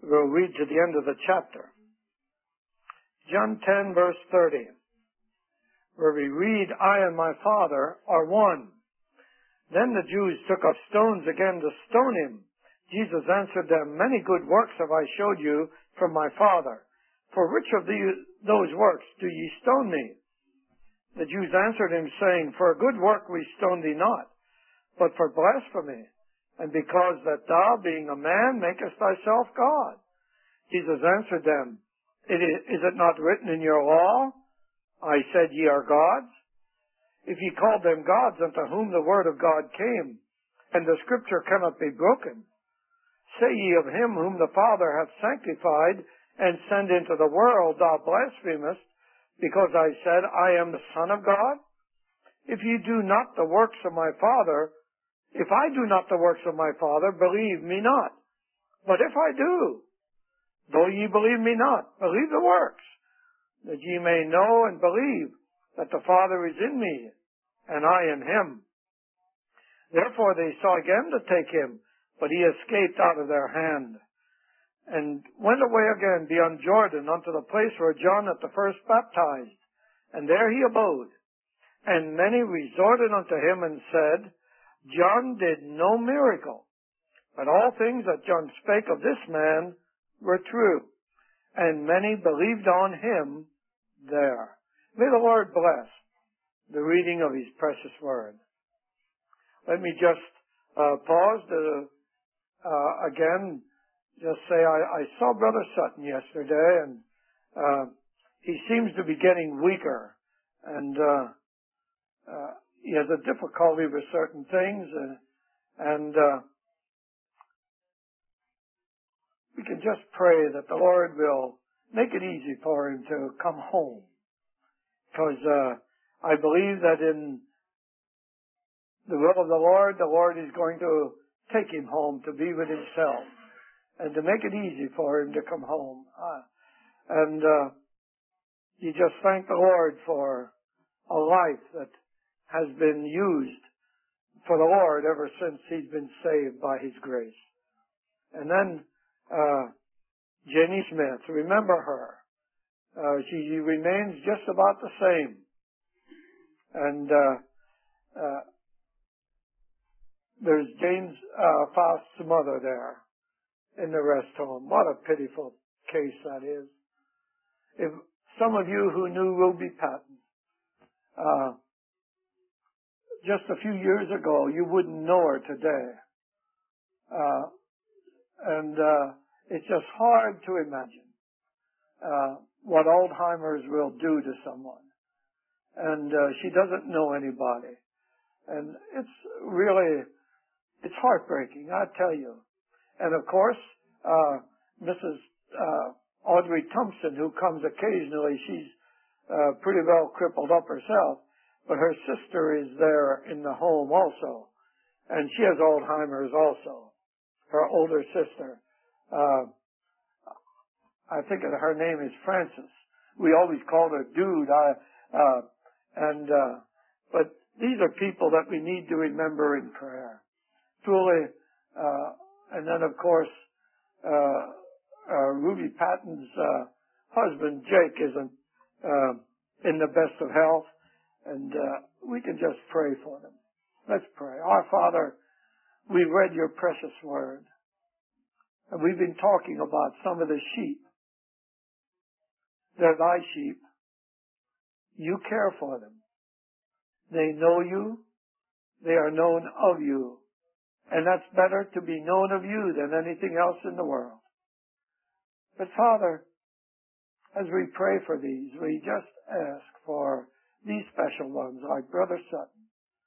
We'll read to the end of the chapter. John 10, verse 30, where we read, I and my Father are one. Then the Jews took up stones again to stone him. Jesus answered them, Many good works have I showed you from my Father. For which of those works do ye stone me? The Jews answered him, saying, For a good work we stone thee not, but for blasphemy, and because that thou, being a man, makest thyself God. Jesus answered them, Is it not written in your law, I said ye are gods? If ye called them gods unto whom the word of God came, and the scripture cannot be broken, say ye of him whom the Father hath sanctified and sent into the world, thou blasphemest, because I said, I am the Son of God? If ye do not the works of my Father, if I do not the works of my Father, believe me not. But if I do, though ye believe me not, believe the works, that ye may know and believe that the Father is in me, and I in him. Therefore they sought again to take him, but he escaped out of their hand, and went away again beyond Jordan unto the place where John at the first baptized, and there he abode. And many resorted unto him and said, John did no miracle, but all things that John spake of this man were true, and many believed on him there. May the Lord bless the reading of his precious word. Let me just pause to again just say I saw Brother Sutton yesterday, and he seems to be getting weaker, and he has a difficulty with certain things, and we can just pray that the Lord will make it easy for him to come home, because I believe that in the will of the Lord is going to take him home to be with himself and to make it easy for him to come home. And you just thank the Lord for a life that has been used for the Lord ever since he's been saved by his grace. And then Jenny Smith, remember her. She remains just about the same. And there's James Faust's mother there in the rest home. What a pitiful case that is. If some of you who knew Ruby Patton just a few years ago, you wouldn't know her today. And it's just hard to imagine what Alzheimer's will do to someone. And she doesn't know anybody. And it's heartbreaking, I tell you. And of course, Mrs. Audrey Thompson, who comes occasionally, she's pretty well crippled up herself, but her sister is there in the home also. And she has Alzheimer's also, her older sister. I think her name is Frances. We always called her Dude. But these are people that we need to remember in prayer. Truly, and then of course, Ruby Patton's husband, Jake, isn't in the best of health, and we can just pray for them. Let's pray. Our Father, we read your precious word, and we've been talking about some of the sheep. They're thy sheep. You care for them. They know you. They are known of you. And that's better to be known of you than anything else in the world. But Father, as we pray for these, we just ask for these special ones, like Brother Sutton.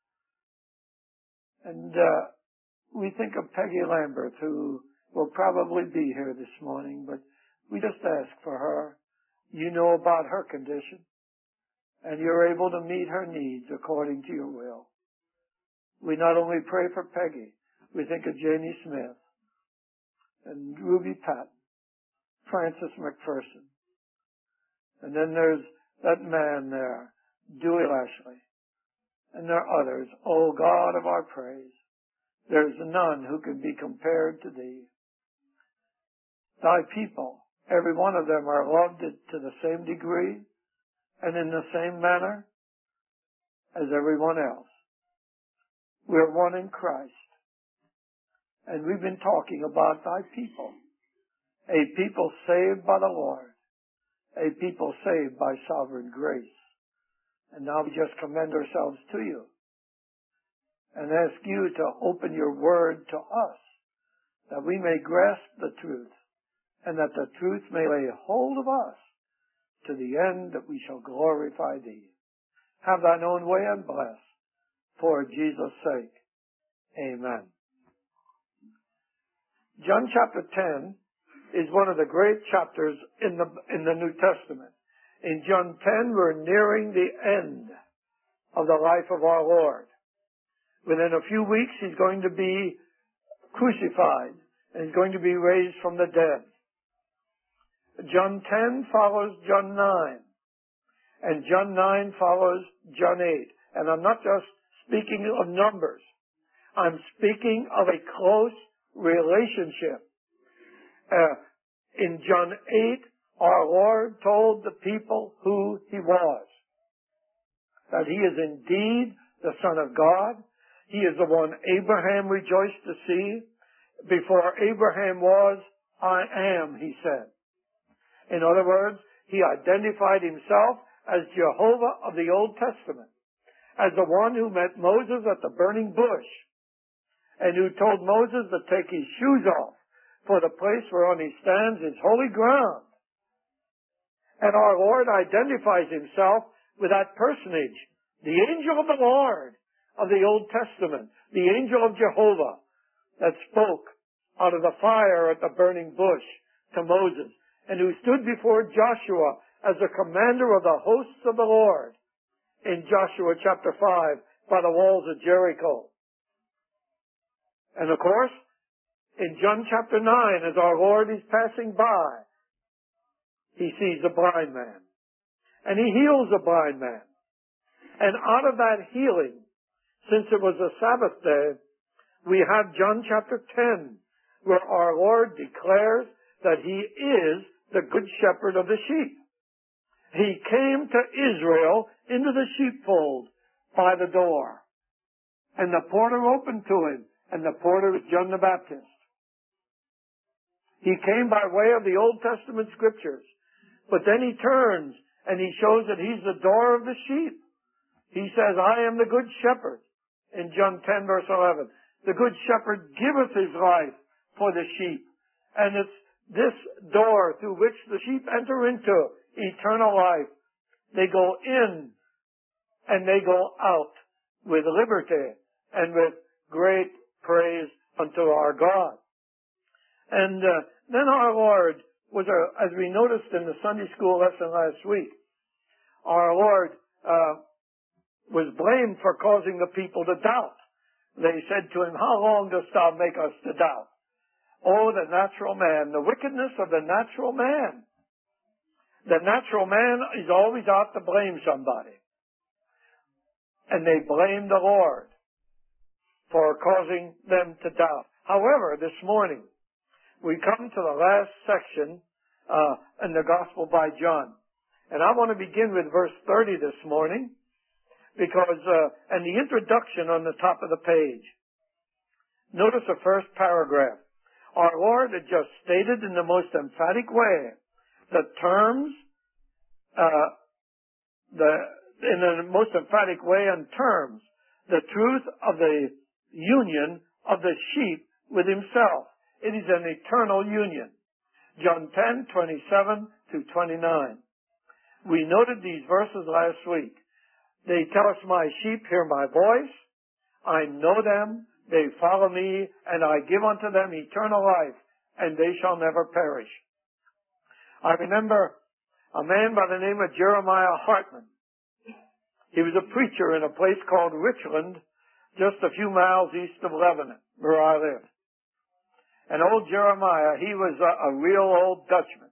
And we think of Peggy Lambert, who will probably be here this morning, but we just ask for her. You know about her condition, and you're able to meet her needs according to your will. We not only pray for Peggy, we think of Janie Smith and Ruby Patton, Francis McPherson. And then there's that man there, Dewey Lashley. And there are others. O God of our praise, there's none who can be compared to thee. thy people, every one of them, are loved to the same degree and in the same manner as everyone else. We're one in Christ. And we've been talking about thy people. A people saved by the Lord. A people saved by sovereign grace. And now we just commend ourselves to you and ask you to open your word to us, that we may grasp the truth, and that the truth may lay hold of us to the end that we shall glorify thee. Have thine own way and bless, for Jesus' sake. Amen. John chapter 10 is one of the great chapters in the New Testament. In John 10, we're nearing the end of the life of our Lord. Within a few weeks, he's going to be crucified and he's going to be raised from the dead. John 10 follows John 9. And John 9 follows John 8. And I'm not just speaking of numbers. I'm speaking of a close relationship. In John 8, our Lord told the people who he was. That he is indeed the Son of God. He is the one Abraham rejoiced to see. Before Abraham was, I am, he said. In other words, he identified himself as Jehovah of the Old Testament, as the one who met Moses at the burning bush, and who told Moses to take his shoes off, for the place whereon he stands is holy ground. And our Lord identifies himself with that personage, the angel of the Lord of the Old Testament, the angel of Jehovah that spoke out of the fire at the burning bush to Moses, and who stood before Joshua as the commander of the hosts of the Lord in Joshua chapter 5 by the walls of Jericho. And of course, in John chapter 9, as our Lord is passing by, he sees a blind man. And he heals a blind man. And out of that healing, since it was a Sabbath day, we have John chapter 10, where our Lord declares that he is the good shepherd of the sheep. He came to Israel into the sheepfold by the door. And the porter opened to him, and the porter is John the Baptist. He came by way of the Old Testament scriptures. But then he turns and he shows that he's the door of the sheep. He says, I am the good shepherd in John 10 verse 11. The good shepherd giveth his life for the sheep. And it's this door through which the sheep enter into eternal life. They go in and they go out with liberty and with great praise unto our God. And then our Lord was, as we noticed in the Sunday school lesson last week, our Lord was blamed for causing the people to doubt. They said to him, how long dost thou make us to doubt? Oh, the natural man, the wickedness of the natural man. The natural man is always out to blame somebody. And they blame the Lord for causing them to doubt. However, this morning, we come to the last section in the Gospel by John. And I want to begin with verse 30 this morning, because, and the introduction on the top of the page. Notice the first paragraph. Our Lord had just stated in the most emphatic way the terms, in the most emphatic way and terms, the truth of the union of the sheep with himself. It is an eternal union. John 10, 27 to 29. We noted these verses last week. They tell us, my sheep hear my voice. I know them. They follow me, and I give unto them eternal life, and they shall never perish. I remember a man by the name of Jeremiah Hartman. He was a preacher in a place called Richland, just a few miles east of Lebanon, where I live. And old Jeremiah, he was a real old Dutchman.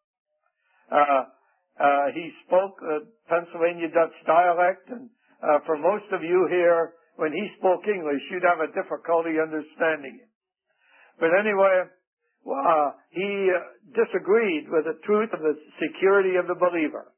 He spoke Pennsylvania Dutch dialect, and for most of you here, when he spoke English, you'd have a difficulty understanding it. But anyway, he disagreed with the truth of the security of the believer.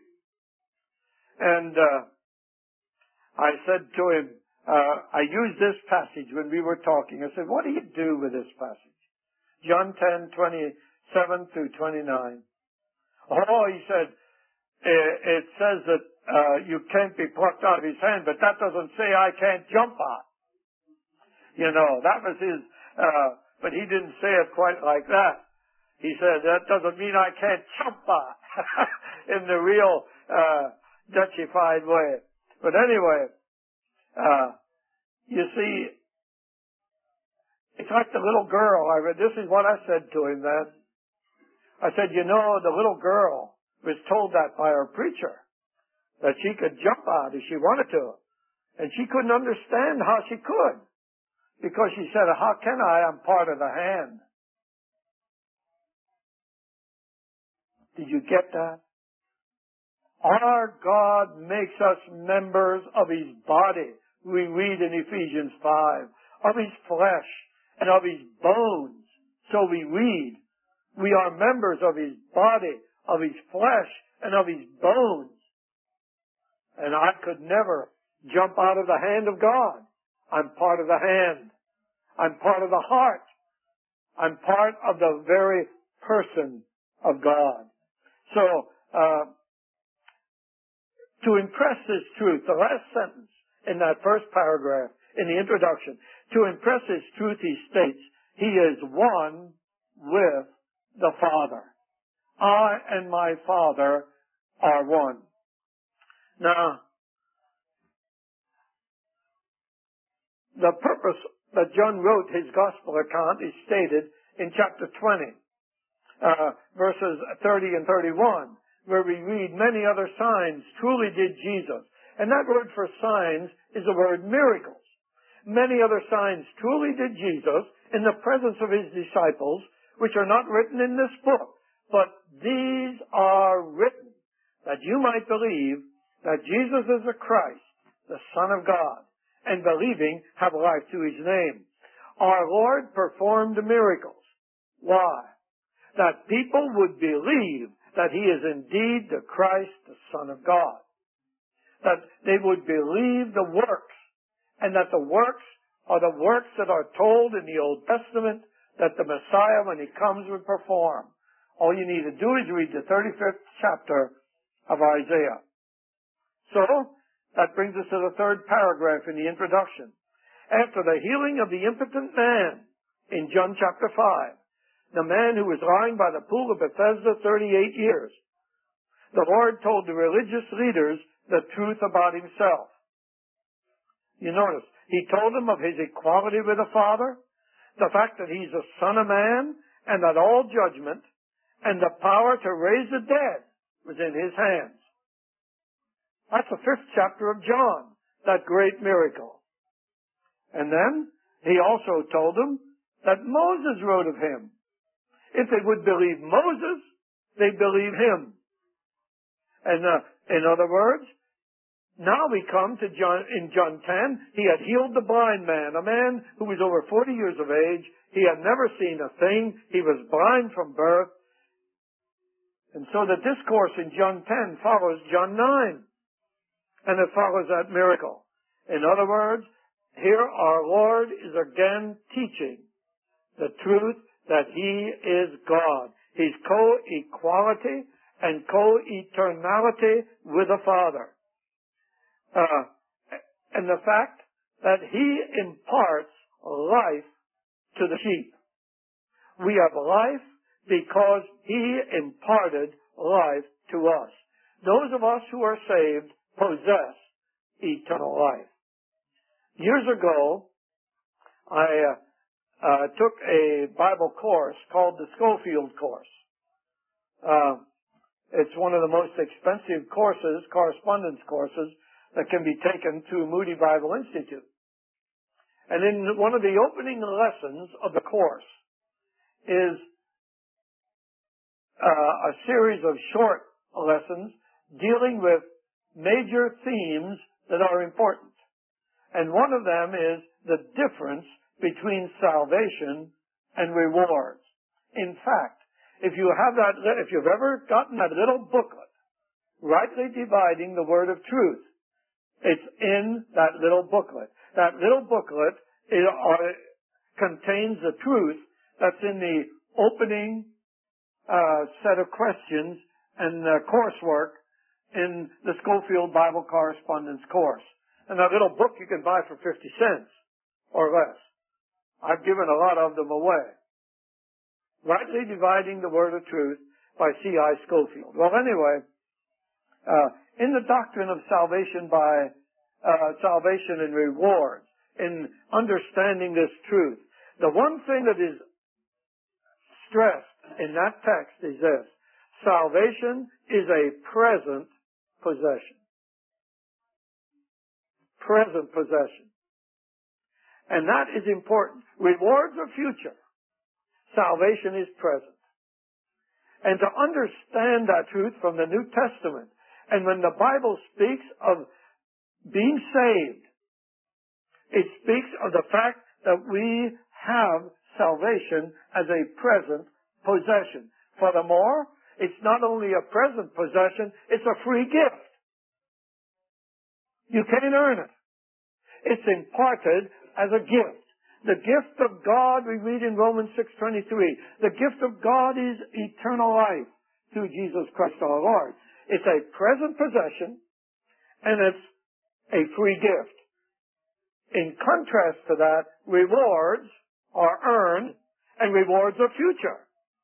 And I said to him, I used this passage when we were talking. I said, what do you do with this passage? John 10:27 through 29. Oh, he said, it says that you can't be plucked out of his hand, but that doesn't say I can't jump on. You know, that was his, but he didn't say it quite like that. He said, that doesn't mean I can't jump on in the real Dutchified way. But anyway, you see, it's like the little girl. This is what I said to him then. I said, you know, the little girl was told that by her preacher, that she could jump out if she wanted to. And she couldn't understand how she could. Because she said, how can I? I'm part of the hand. Did you get that? Our God makes us members of His body. We read in Ephesians 5, of His flesh and of His bones. So we read, we are members of His body, of His flesh and of His bones. And I could never jump out of the hand of God. I'm part of the hand. I'm part of the heart. I'm part of the very person of God. So, to impress this truth, the last sentence in that first paragraph, in the introduction, to impress this truth, he states, He is one with the Father. I and my Father are one. Now, the purpose that John wrote his gospel account is stated in chapter 20, verses 30 and 31, where we read, many other signs truly did Jesus. And that word for signs is the word miracles. Many other signs truly did Jesus in the presence of His disciples, which are not written in this book, but these are written that you might believe that Jesus is the Christ, the Son of God, and believing have life to His name. Our Lord performed miracles. Why? That people would believe that He is indeed the Christ, the Son of God. That they would believe the works, and that the works are the works that are told in the Old Testament that the Messiah, when He comes, would perform. All you need to do is read the 35th chapter of Isaiah. So, that brings us to the third paragraph in the introduction. After the healing of the impotent man in John chapter 5, the man who was lying by the pool of Bethesda 38 years, the Lord told the religious leaders the truth about Himself. You notice, He told them of His equality with the Father, the fact that He's the Son of Man, and that all judgment and the power to raise the dead was in His hands. That's the 5th chapter of John, that great miracle. And then, He also told them that Moses wrote of Him. If they would believe Moses, they'd believe Him. And in other words, now we come to in John 10, He had healed the blind man, a man who was over 40 years of age. He had never seen a thing. He was blind from birth. And so the discourse in John 10 follows John 9. And it follows that miracle. In other words, here our Lord is again teaching the truth that He is God. His co-equality and co-eternality with the Father. And the fact that He imparts life to the sheep. We have life because He imparted life to us. Those of us who are saved possess eternal life. Years ago, I took a Bible course called the Schofield course. It's one of the most expensive courses, correspondence courses, that can be taken through Moody Bible Institute. And in one of the opening lessons of the course is a series of short lessons dealing with major themes that are important. And one of them is the difference between salvation and rewards. In fact, if you've ever gotten that little booklet, Rightly Dividing the Word of Truth, it's in that little booklet. That little booklet contains the truth that's in the opening set of questions and coursework in the Schofield Bible Correspondence course. And that little book you can buy for 50 cents or less. I've given a lot of them away. Rightly Dividing the Word of Truth by C.I. Schofield. Well, anyway, in the doctrine of salvation by salvation and rewards, in understanding this truth, the one thing that is stressed in that text is this: salvation is a present possession. Present possession. And that is important. Rewards are future. Salvation is present. And to understand that truth from the New Testament, and when the Bible speaks of being saved, it speaks of the fact that we have salvation as a present possession. Furthermore, it's not only a present possession, it's a free gift. You can't earn it. It's imparted as a gift. The gift of God, we read in Romans 6:23, the gift of God is eternal life through Jesus Christ our Lord. It's a present possession, and it's a free gift. In contrast to that, rewards are earned, and rewards are future.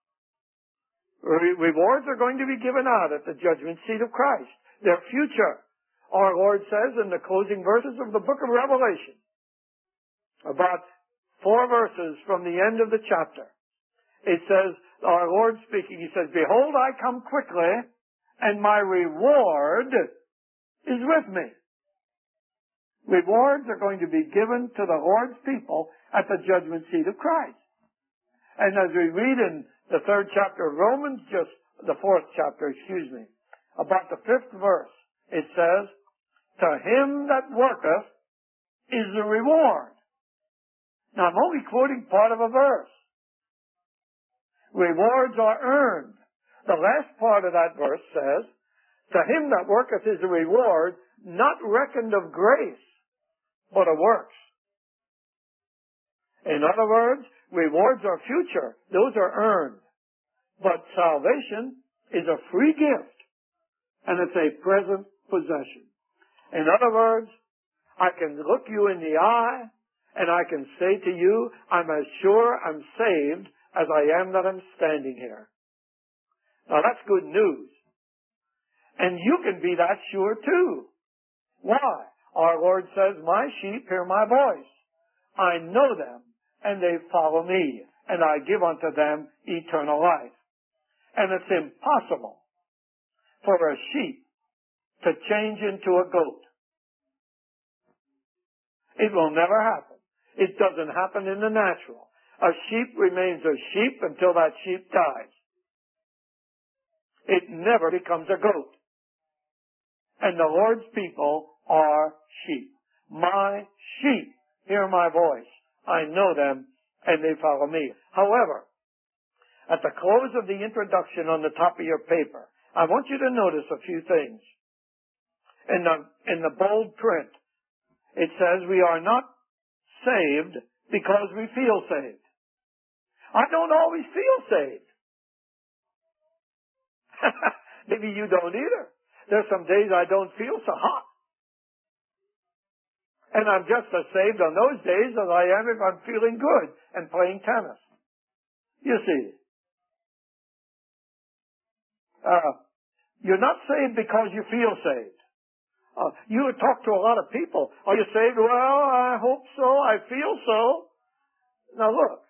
Rewards are going to be given out at the judgment seat of Christ. They're future. Our Lord says in the closing verses of the book of Revelation, about 4 verses from the end of the chapter, it says, our Lord speaking, He says, "Behold, I come quickly, and my reward is with me." Rewards are going to be given to the Lord's people at the judgment seat of Christ. And as we read in the 3rd chapter of Romans, just the 4th chapter, about the 5th verse, it says, "To him that worketh is the reward." Now, I'm only quoting part of a verse. Rewards are earned. The last part of that verse says, "To him that worketh is the reward, not reckoned of grace, but of works." In other words, rewards are future. Those are earned. But salvation is a free gift, and it's a present possession. In other words, I can look you in the eye, and I can say to you, I'm as sure I'm saved as I am that I'm standing here. Now that's good news. And you can be that sure too. Why? Our Lord says, "My sheep hear my voice. I know them, and they follow me, and I give unto them eternal life." And it's impossible for a sheep to change into a goat. It will never happen. It doesn't happen in the natural. A sheep remains a sheep until that sheep dies. It never becomes a goat. And the Lord's people are sheep. My sheep hear my voice. I know them, and they follow me. However, at the close of the introduction on the top of your paper, I want you to notice a few things. In the bold print, it says we are not saved because we feel saved. I don't always feel saved. Maybe you don't either. There's some days I don't feel so hot. And I'm just as saved on those days as I am if I'm feeling good and playing tennis. You see. You're not saved because you feel saved. You talk to a lot of people. Are you saved? Well, I hope so. I feel so. Now look.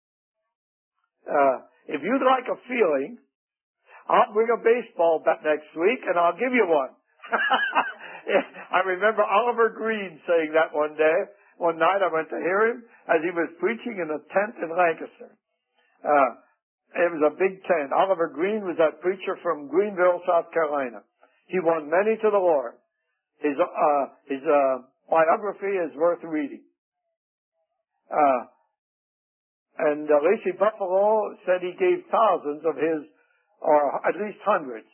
If you'd like a feeling, I'll bring a baseball bat next week and I'll give you one. I remember Oliver Green saying that one day. One night I went to hear him as he was preaching in a tent in Lancaster. It was a big tent. Oliver Green was that preacher from Greenville, South Carolina. He won many to the Lord. His biography is worth reading. And Lacey Buffalo said he gave thousands of his, or at least hundreds,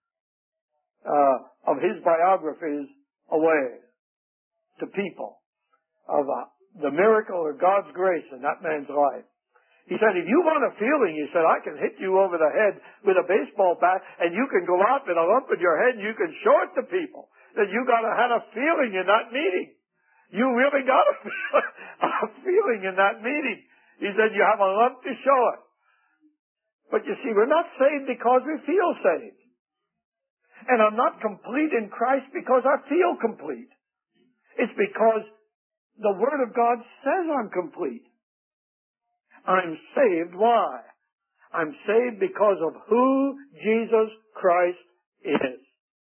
of his biographies away to people of the miracle of God's grace in that man's life. He said, if you want a feeling, he said, I can hit you over the head with a baseball bat and you can go out with a lump in your head and you can show it to people. That you had a feeling in that meeting. You really got a feeling in that meeting. He said, you have a lump to show it. But you see, we're not saved because we feel saved. And I'm not complete in Christ because I feel complete. It's because the Word of God says I'm complete. I'm saved. Why? I'm saved because of who Jesus Christ is.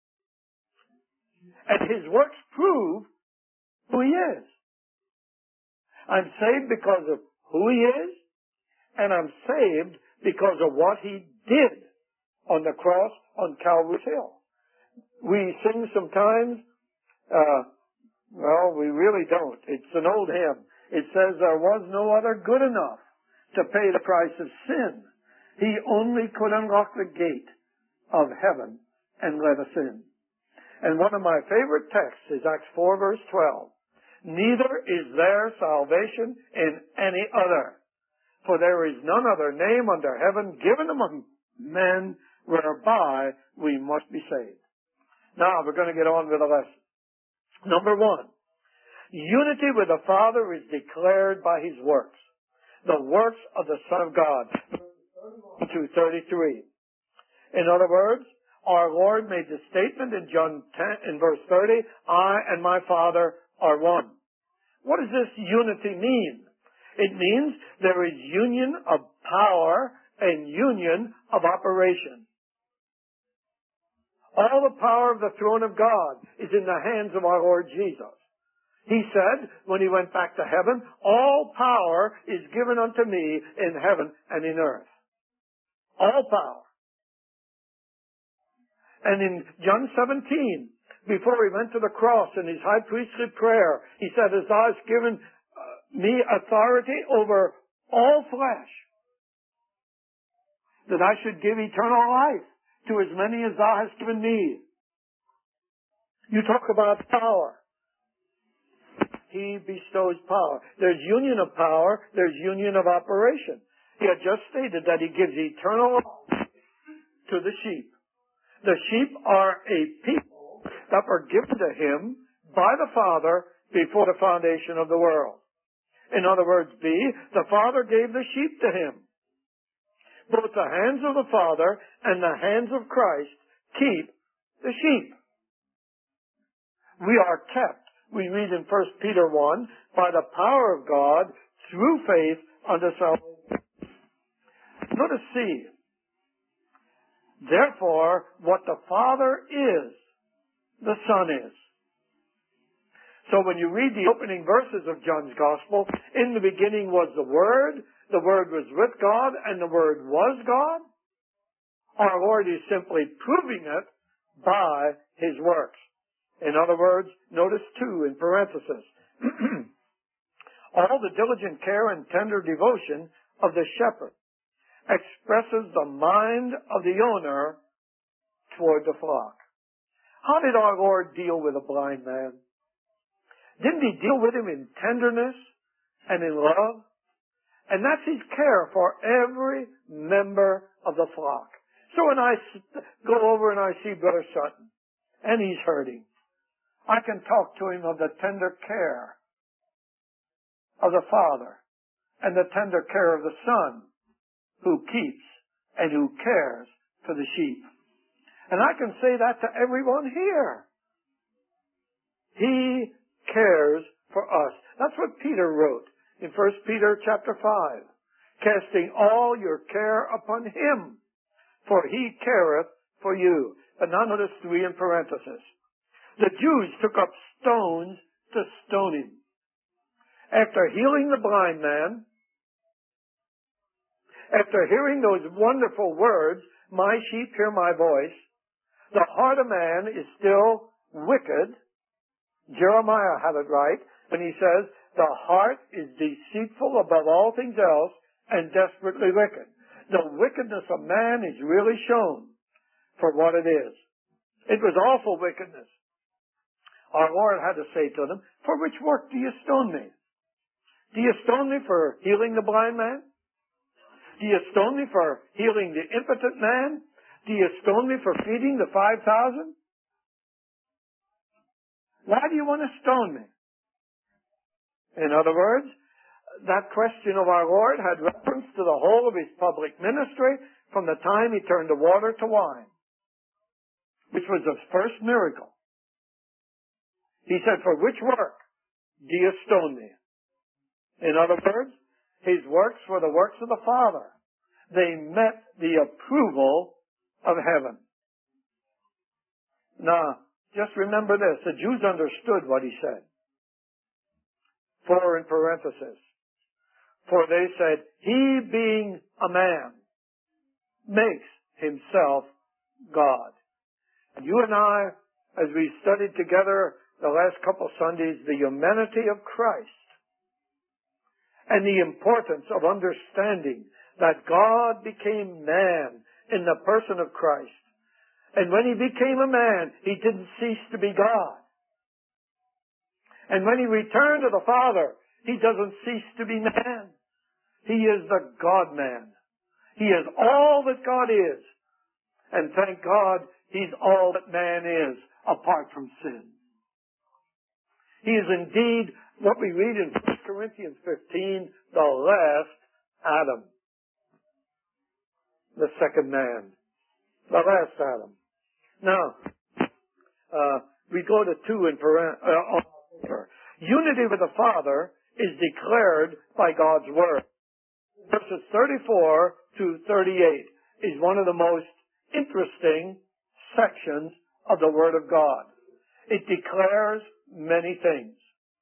And His works prove who He is. I'm saved because of who He is, and I'm saved because of what He did on the cross on Calvary's Hill. We sing sometimes, well, we really don't. It's an old hymn. It says, there was no other good enough to pay the price of sin. He only could unlock the gate of heaven and let us in. And one of my favorite texts is Acts 4 verse 12. Neither is there salvation in any other, for there is none other name under heaven given among men whereby we must be saved. Now we're going to get on with the lesson. Number one, unity with the Father is declared by His works. The works of the Son of God. 2:33. In other words, our Lord made the statement in John 10, in verse 30, I and my Father are one. What does this unity mean? It means there is union of power and union of operation. All the power of the throne of God is in the hands of our Lord Jesus. He said, when He went back to heaven, all power is given unto me in heaven and in earth. All power. And in John 17, before He went to the cross in His high priestly prayer, He said, as Thou hast given me authority over all flesh, that I should give eternal life to as many as Thou hast given me. You talk about power. He bestows power. There's union of power. There's union of operation. He had just stated that He gives eternal life to the sheep. The sheep are a people that were given to Him by the Father before the foundation of the world. In other words, the Father gave the sheep to Him. Both the hands of the Father and the hands of Christ keep the sheep. We are kept, we read in 1 Peter 1, by the power of God through faith unto salvation. Notice C. Therefore, what the Father is, the Son is. So when you read the opening verses of John's Gospel, in the beginning was the Word was with God, and the Word was God. Our Lord is simply proving it by His works. In other words, notice 2 in parenthesis. All the diligent care and tender devotion of the shepherd expresses the mind of the owner toward the flock. How did our Lord deal with a blind man? Didn't He deal with him in tenderness and in love? And that's His care for every member of the flock. So when I go over and I see Brother Sutton, and he's hurting, I can talk to him of the tender care of the Father and the tender care of the Son who keeps and who cares for the sheep. And I can say that to everyone here. He cares for us. That's what Peter wrote in 1 Peter chapter 5. Casting all your care upon Him, for He careth for you. But now notice 3 in parenthesis. The Jews took up stones to stone Him. After healing the blind man, after hearing those wonderful words, my sheep hear my voice, the heart of man is still wicked. Jeremiah had it right when he says, the heart is deceitful above all things else and desperately wicked. The wickedness of man is really shown for what it is. It was awful wickedness. Our Lord had to say to them, "For which work do you stone me? Do you stone me for healing the blind man? Do you stone me for healing the impotent man? Do you stone me for feeding the 5,000? Why do you want to stone me?" In other words, that question of our Lord had reference to the whole of his public ministry from the time he turned the water to wine, which was the first miracle. He said, "For which work do you stone me?" In other words, his works were the works of the Father. They met the approval of heaven. Now, just remember this. The Jews understood what he said. For in parenthesis, for they said, "He being a man makes himself God." And you and I, as we studied together the last couple Sundays, the humanity of Christ and the importance of understanding that God became man in the person of Christ. And when he became a man, he didn't cease to be God. And when he returned to the Father, he doesn't cease to be man. He is the God-man. He is all that God is. And thank God, he's all that man is, apart from sin. He is indeed what we read in 1 Corinthians 15, the last Adam. The second man. The last Adam. Now, we go to 2 in unity with the Father is declared by God's Word. Verses 34 to 38 is one of the most interesting sections of the Word of God. It declares many things.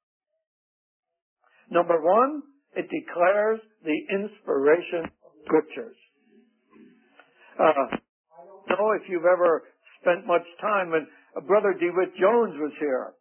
Number 1, it declares the inspiration of Scriptures. I don't know if you've ever spent much time when Brother DeWitt Jones was here.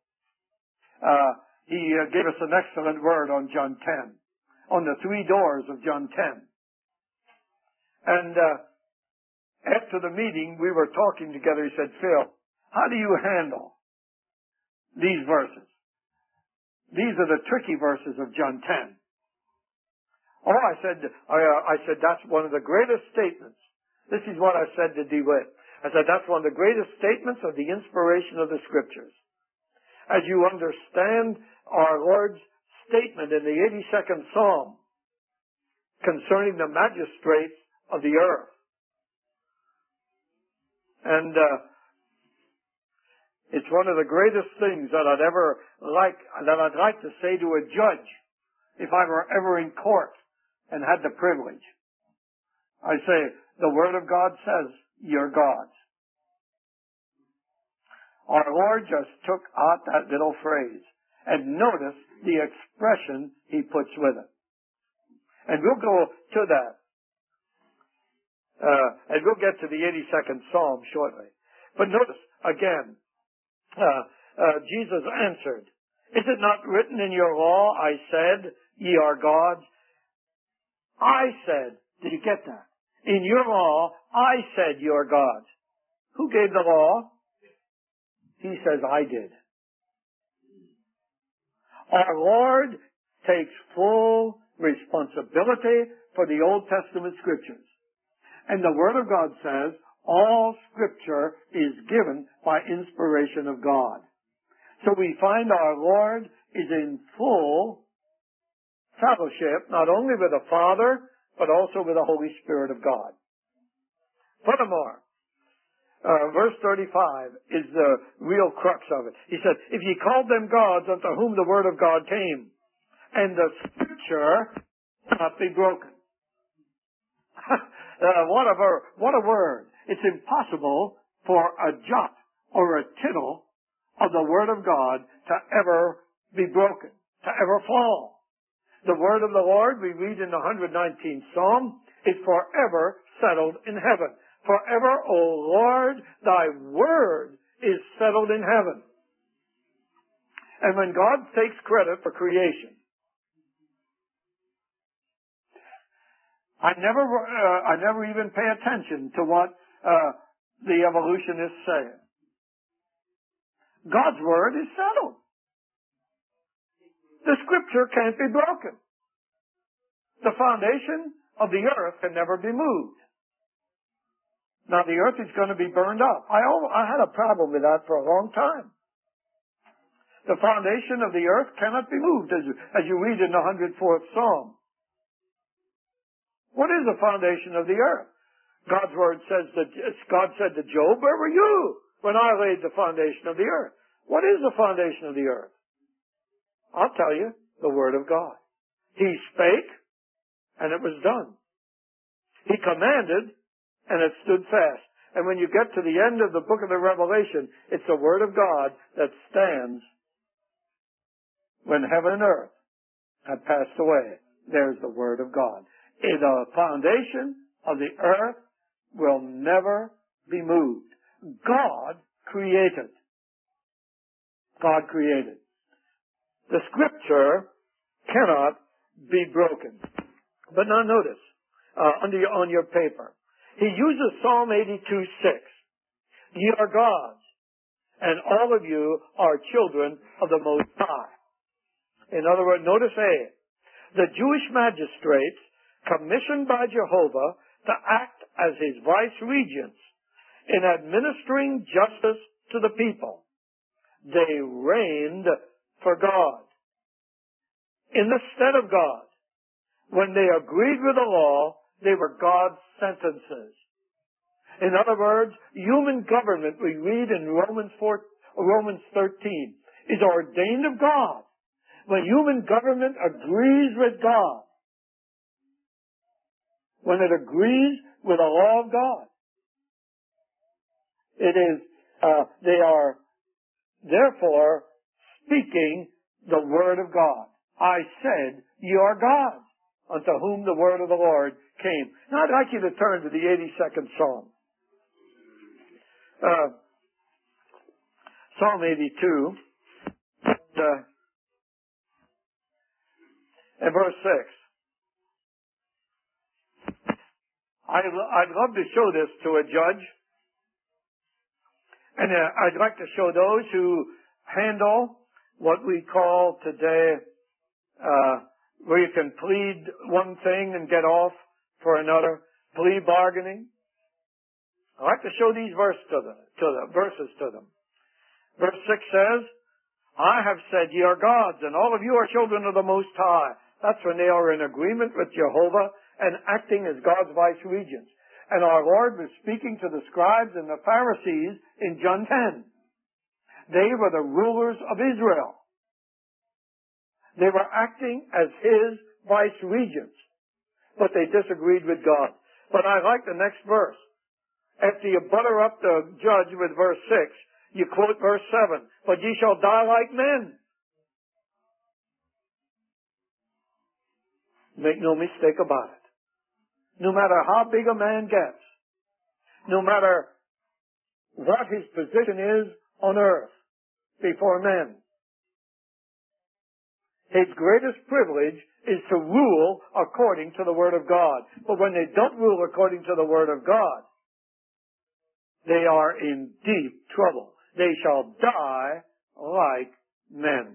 He gave us an excellent word on John 10, on the 3 doors of John 10. And after the meeting, we were talking together. He said, "Phil, how do you handle these verses? These are the tricky verses of John 10. Oh, I said, that's one of the greatest statements. This is what I said to DeWitt. I said, that's one of the greatest statements of the inspiration of the Scriptures. As you understand our Lord's statement in the 82nd Psalm concerning the magistrates of the earth. And it's one of the greatest things that I'd like to say to a judge if I were ever in court and had the privilege. I say, the Word of God says, you're God's. Our Lord just took out that little phrase and notice the expression he puts with it. And we'll go to that. And we'll get to the 82nd Psalm shortly. But notice, again, Jesus answered, "Is it not written in your law, I said, ye are gods?" I said, did you get that? In your law, I said you are gods. Who gave the law? He says, I did. Our Lord takes full responsibility for the Old Testament Scriptures. And the Word of God says, all Scripture is given by inspiration of God. So we find our Lord is in full fellowship, not only with the Father, but also with the Holy Spirit of God. Furthermore, verse 35 is the real crux of it. He said, if ye called them gods unto whom the Word of God came, and the Scripture cannot be broken. What a word. It's impossible for a jot or a tittle of the Word of God to ever be broken, to ever fall. The Word of the Lord, we read in the 119th Psalm, is forever settled in heaven. Forever, O Lord, thy Word is settled in heaven. And when God takes credit for creation, I never even pay attention to what the evolutionists say. God's word is settled. The scripture can't be broken. The foundation of the earth can never be moved. Now the earth is going to be burned up. I had a problem with that for a long time. The foundation of the earth cannot be moved, as you read in the 104th Psalm. What is the foundation of the earth? God's word says that God said to Job, "Where were you when I laid the foundation of the earth?" What is the foundation of the earth? I'll tell you, the word of God. He spake, and it was done. He commanded, and it stood fast. And when you get to the end of the book of the Revelation, it's the word of God that stands when heaven and earth have passed away. There's the word of God. The foundation of the earth will never be moved. God created. God created. The scripture cannot be broken. But now notice, on your paper, he uses Psalm 82:6. Ye are gods, and all of you are children of the Most High. In other words, notice A, the Jewish magistrates commissioned by Jehovah to act as his vice-regents in administering justice to the people. They reigned for God. In the stead of God, when they agreed with the law, they were God's sentences. In other words, human government, we read in Romans 13, is ordained of God. When human government agrees with God, when it agrees with the law of God, it is, they are therefore speaking the word of God. I said, "You are gods, unto whom the word of the Lord came." Now I'd like you to turn to the 82nd Psalm. Psalm 82, and verse 6. I'd love to show this to a judge. And I'd like to show those who handle what we call today, where you can plead one thing and get off for another, plea bargaining. I'd like to show these verses to them. Verse 6 says, "I have said, ye are gods, and all of you are children of the Most High." That's when they are in agreement with Jehovah and acting as God's vice-regents. And our Lord was speaking to the scribes and the Pharisees in John 10. They were the rulers of Israel. They were acting as his vice-regents, but they disagreed with God. But I like the next verse. After you butter up the judge with verse 6, you quote verse 7, "But ye shall die like men." Make no mistake about it. No matter how big a man gets, no matter what his position is on earth before men, his greatest privilege is to rule according to the Word of God. But when they don't rule according to the Word of God, they are in deep trouble. They shall die like men.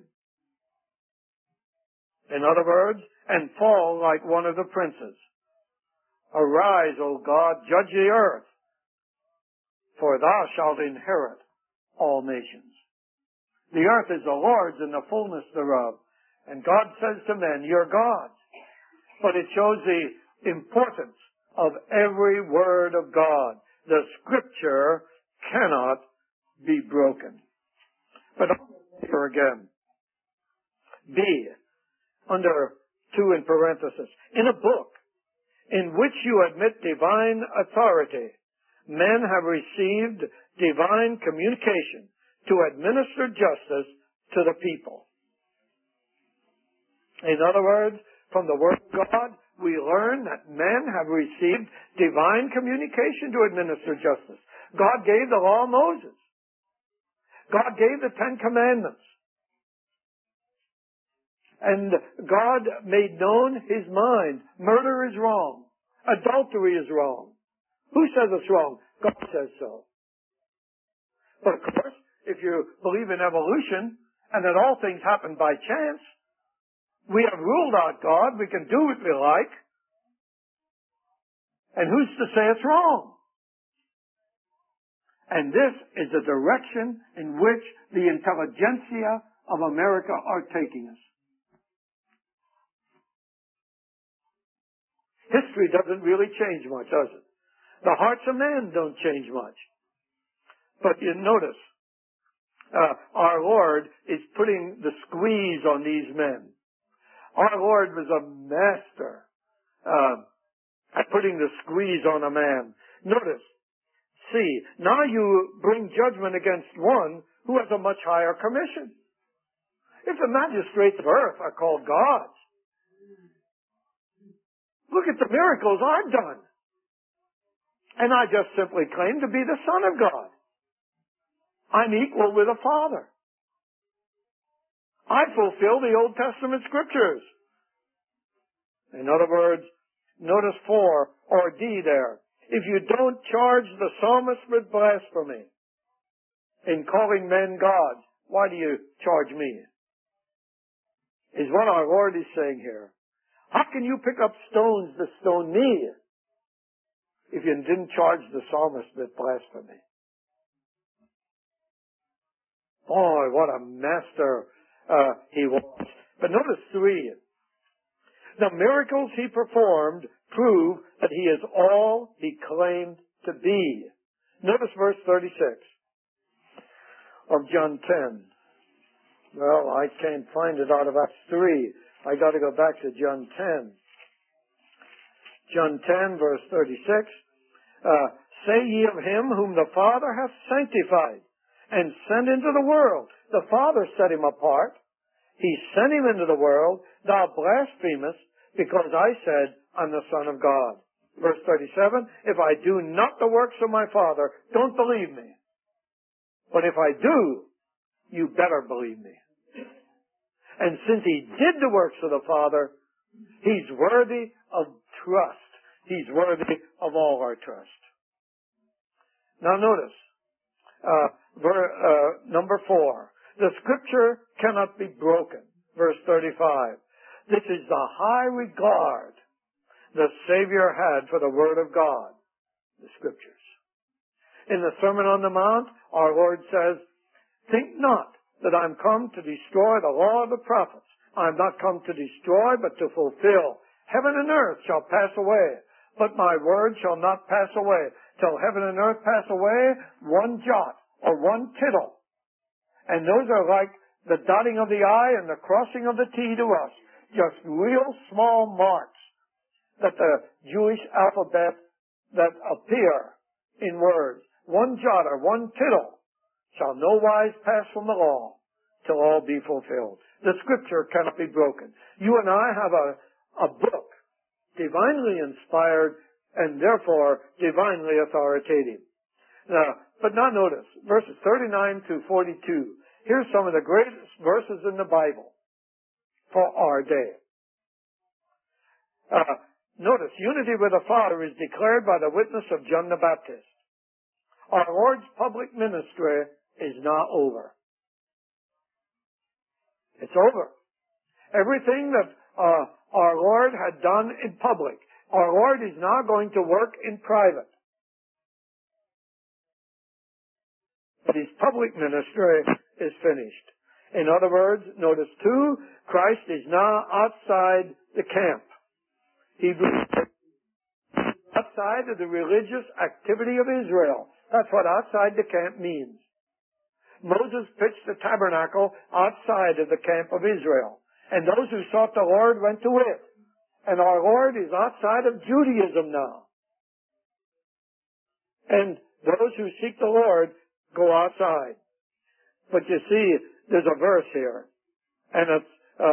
In other words, and fall like one of the princes. Arise, O God, judge the earth, for thou shalt inherit all nations. The earth is the Lord's and the fullness thereof. And God says to men, "You're gods." But it shows the importance of every word of God. The scripture cannot be broken. But here again, B, under 2 in parenthesis, in a book in which you admit divine authority, men have received divine communication to administer justice to the people. In other words, from the Word of God, we learn that men have received divine communication to administer justice. God gave the law of Moses. God gave the 10 Commandments. And God made known his mind. Murder is wrong. Adultery is wrong. Who says it's wrong? God says so. But of course, if you believe in evolution and that all things happen by chance, we have ruled out God. We can do what we like. And who's to say it's wrong? And this is the direction in which the intelligentsia of America are taking us. History doesn't really change much, does it? The hearts of men don't change much. But you notice, our Lord is putting the squeeze on these men. Our Lord was a master at putting the squeeze on a man. Notice, see, now you bring judgment against one who has a much higher commission. If the magistrates of earth are called gods, look at the miracles I've done. And I just simply claim to be the Son of God. I'm equal with the Father. I fulfill the Old Testament scriptures. In other words, notice 4 or D there. If you don't charge the psalmist with blasphemy in calling men gods, why do you charge me? Is what our Lord is saying here. How can you pick up stones to stone me if you didn't charge the psalmist with blasphemy? Boy, what a master he was. But notice 3. The miracles he performed prove that he is all he claimed to be. Notice verse 36 of John 10. Well, I can't find it out of Acts 3. I got to go back to John 10. John 10, verse 36. Say ye of him whom the Father hath sanctified and sent into the world. The Father set him apart. He sent him into the world. Thou blasphemest, because I said, I'm the Son of God. Verse 37, if I do not the works of my Father, don't believe me. But if I do, you better believe me. And since he did the works of the Father, he's worthy of trust. He's worthy of all our trust. Now notice, number 4. The Scripture cannot be broken. Verse 35. This is the high regard the Savior had for the Word of God, the Scriptures. In the Sermon on the Mount, our Lord says, think not that I'm come to destroy the law of the prophets. I'm not come to destroy, but to fulfill. Heaven and earth shall pass away, but my word shall not pass away. Till heaven and earth pass away, one jot or one tittle. And those are like the dotting of the I and the crossing of the T to us. Just real small marks that the Jewish alphabet that appear in words. One jot or one tittle shall no wise pass from the law till all be fulfilled. The Scripture cannot be broken. You and I have a book, divinely inspired and therefore divinely authoritative. But now notice, verses 39 to 42. Here's some of the greatest verses in the Bible for our day. Notice, unity with the Father is declared by the witness of John the Baptist. Our Lord's public ministry is now over. It's over. Everything that our Lord had done in public, our Lord is now going to work in private. But his public ministry is finished. In other words, notice 2, Christ is now outside the camp. Outside of the religious activity of Israel. That's what outside the camp means. Moses pitched the tabernacle outside of the camp of Israel. And those who sought the Lord went to it. And our Lord is outside of Judaism now. And those who seek the Lord go outside. But you see, there's a verse here. And it's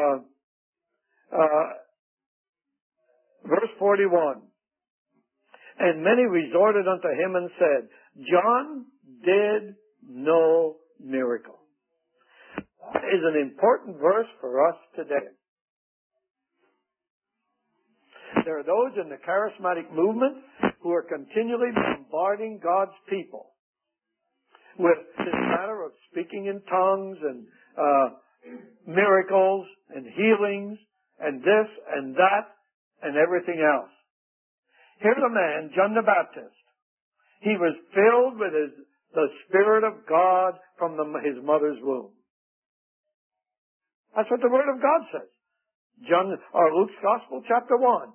verse 41. And many resorted unto him and said, John did no miracle. That is an important verse for us today. There are those in the charismatic movement who are continually bombarding God's people with this matter of speaking in tongues and miracles and healings and this and that and everything else. Here's a man, John the Baptist. He was filled with the Spirit of God from his mother's womb. That's what the Word of God says. Luke's Gospel, chapter 1.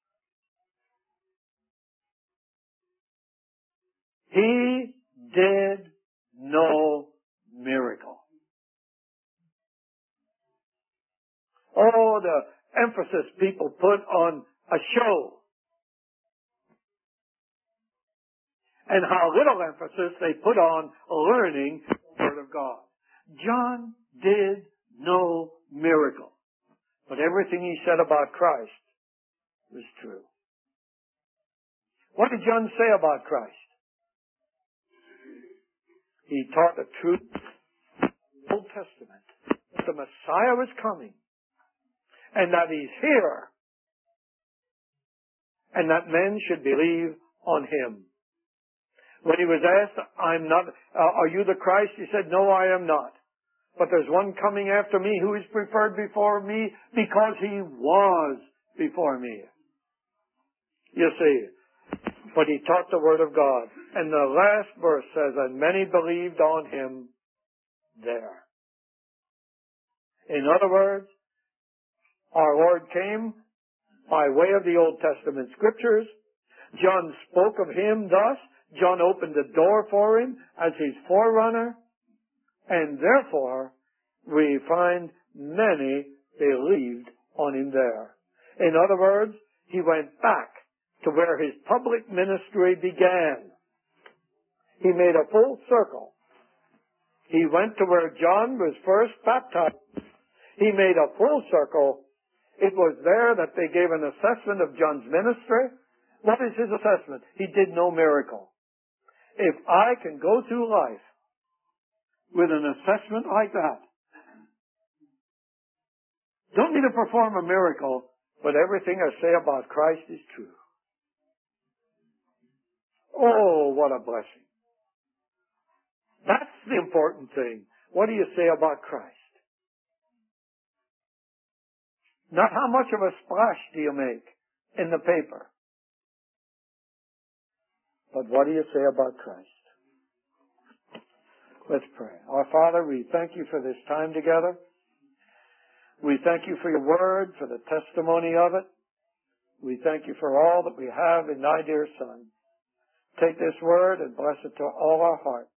He did no miracle. Oh, the emphasis people put on a show. And how little emphasis they put on learning the Word of God. John did no miracle. But everything he said about Christ was true. What did John say about Christ? He taught the truth of the Old Testament, that the Messiah was coming, and that he's here, and that men should believe on him. When he was asked, are you the Christ? He said, no, I am not. But there's one coming after me who is preferred before me because he was before me. You see, but he taught the Word of God. And the last verse says, and many believed on him there. In other words, our Lord came by way of the Old Testament Scriptures. John spoke of him thus. John opened the door for him as his forerunner. And therefore, we find many believed on him there. In other words, he went back to where his public ministry began. He made a full circle. He went to where John was first baptized. He made a full circle. It was there that they gave an assessment of John's ministry. What is his assessment? He did no miracle. If I can go through life with an assessment like that, don't need to perform a miracle, but everything I say about Christ is true. Oh, what a blessing. That's the important thing. What do you say about Christ? Not how much of a splash do you make in the paper, but what do you say about Christ? Let's pray. Our Father, we thank you for this time together. We thank you for your word, for the testimony of it. We thank you for all that we have in thy dear Son. Take this word and bless it to all our hearts.